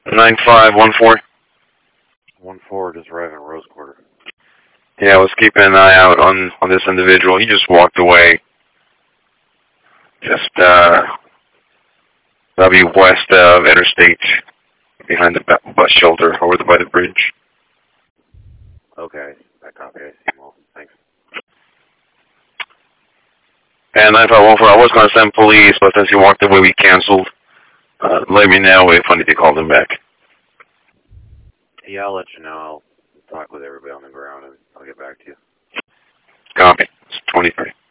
9514. 1-4, just arriving at Rose Quarter. Yeah, I was keeping an eye out on this individual. He just walked away. Just, that'll be west of Interstate, behind the bus shelter, by the bridge. Okay, I copy. I see. Well, thanks. And 9514, I was going to send police, but since he walked away, we canceled. Let me know if I need to call them back. Yeah, I'll let you know. I'll talk with everybody on the ground, and I'll get back to you. Copy. It's 23.